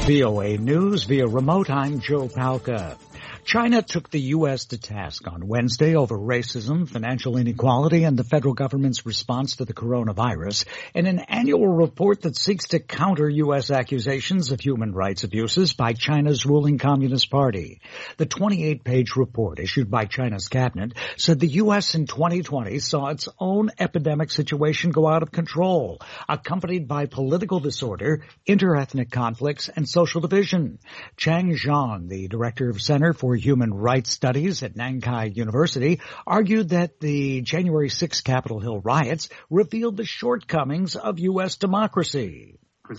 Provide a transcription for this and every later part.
VOA News via remote, I'm Joe Palca. China took the U.S. to task on Wednesday over racism, financial inequality, and the federal government's response to the coronavirus in an annual report that seeks to counter U.S. accusations of human rights abuses by China's ruling Communist Party. The 28-page report issued by China's cabinet said the U.S. in 2020 saw its own epidemic situation go out of control, accompanied by political disorder, interethnic conflicts, and social division. Chang Zhang, the director of Center for Human Rights Studies at Nankai University, argued that the January 6 Capitol Hill riots revealed the shortcomings of U.S. democracy. He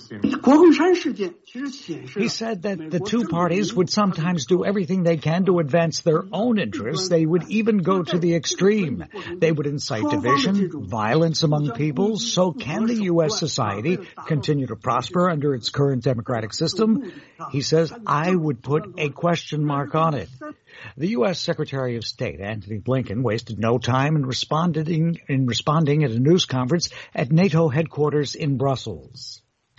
said that the two parties would sometimes do everything they can to advance their own interests. They would even go to the extreme. They would incite division, violence among people. So can the U.S. society continue to prosper under its current democratic system? He says, I would put a question mark on it. The U.S. Secretary of State, Antony Blinken, wasted no time in responding at a news conference at NATO headquarters in Brussels.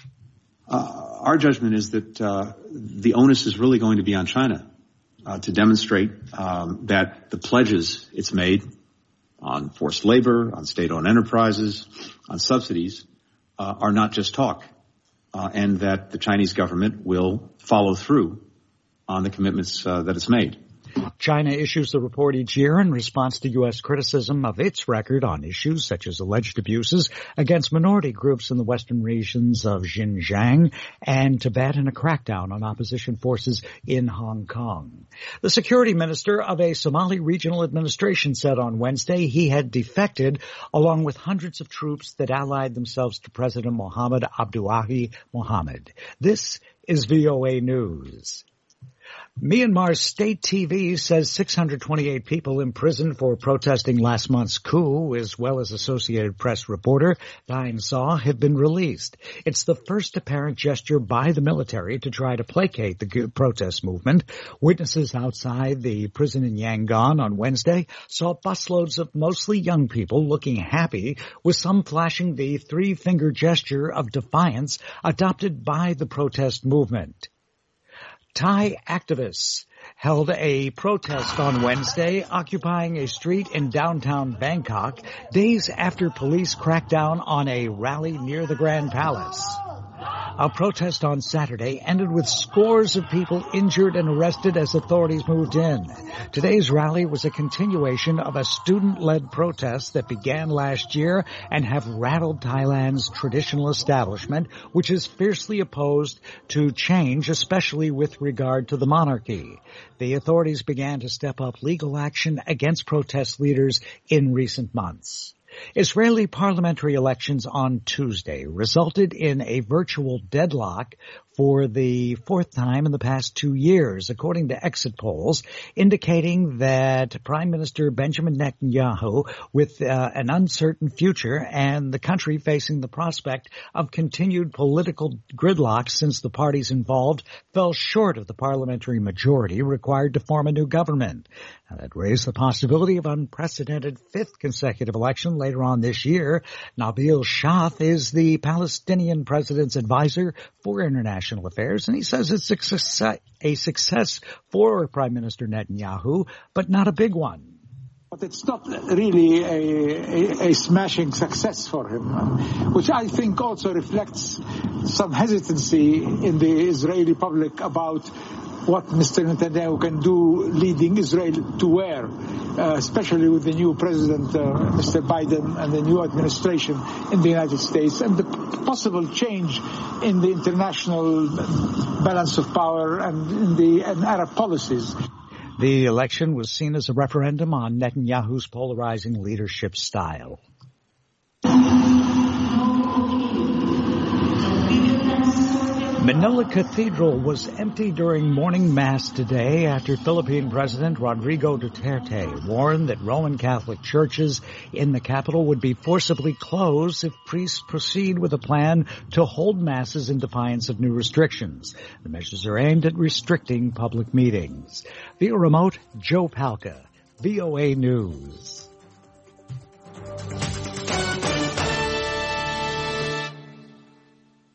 Our judgment is that the onus is really going to be on China to demonstrate that the pledges it's made on forced labor, on state-owned enterprises, on subsidies are not just talk, and that the Chinese government will follow through on the commitments that it's made. China issues the report each year in response to U.S. criticism of its record on issues such as alleged abuses against minority groups in the western regions of Xinjiang and Tibet and a crackdown on opposition forces in Hong Kong. The security minister of a Somali regional administration said on Wednesday he had defected along with hundreds of troops that allied themselves to President Mohammed Abdullahi Mohammed. This is VOA News. Myanmar's state TV says 628 people imprisoned for protesting last month's coup, as well as Associated Press reporter Dain Saw, have been released. It's the first apparent gesture by the military to try to placate the protest movement. Witnesses outside the prison in Yangon on Wednesday saw busloads of mostly young people looking happy, with some flashing the three-finger gesture of defiance adopted by the protest movement. Thai activists held a protest on Wednesday, occupying a street in downtown Bangkok, days after police cracked down on a rally near the Grand Palace. A protest on Saturday ended with scores of people injured and arrested as authorities moved in. Today's rally was a continuation of a student-led protest that began last year and have rattled Thailand's traditional establishment, which is fiercely opposed to change, especially with regard to the monarchy. The authorities began to step up legal action against protest leaders in recent months. Israeli parliamentary elections on Tuesday resulted in a virtual deadlock for the fourth time in the past 2 years, according to exit polls, indicating that Prime Minister Benjamin Netanyahu, with an uncertain future and the country facing the prospect of continued political gridlock since the parties involved fell short of the parliamentary majority required to form a new government. Now, that raised the possibility of unprecedented fifth consecutive election later on this year. Nabil Shaath is the Palestinian president's advisor for international affairs, and he says it's a success for Prime Minister Netanyahu, but not a big one. But it's not really a smashing success for him, which I think also reflects some hesitancy in the Israeli public about what Mr. Netanyahu can do leading Israel to where, especially with the new president, Mr. Biden, and the new administration in the United States, and the possible change in the international balance of power and in Arab policies. The election was seen as a referendum on Netanyahu's polarizing leadership style. Manila Cathedral was empty during morning mass today after Philippine President Rodrigo Duterte warned that Roman Catholic churches in the capital would be forcibly closed if priests proceed with a plan to hold masses in defiance of new restrictions. The measures are aimed at restricting public meetings. Via remote, Joe Palca, VOA News.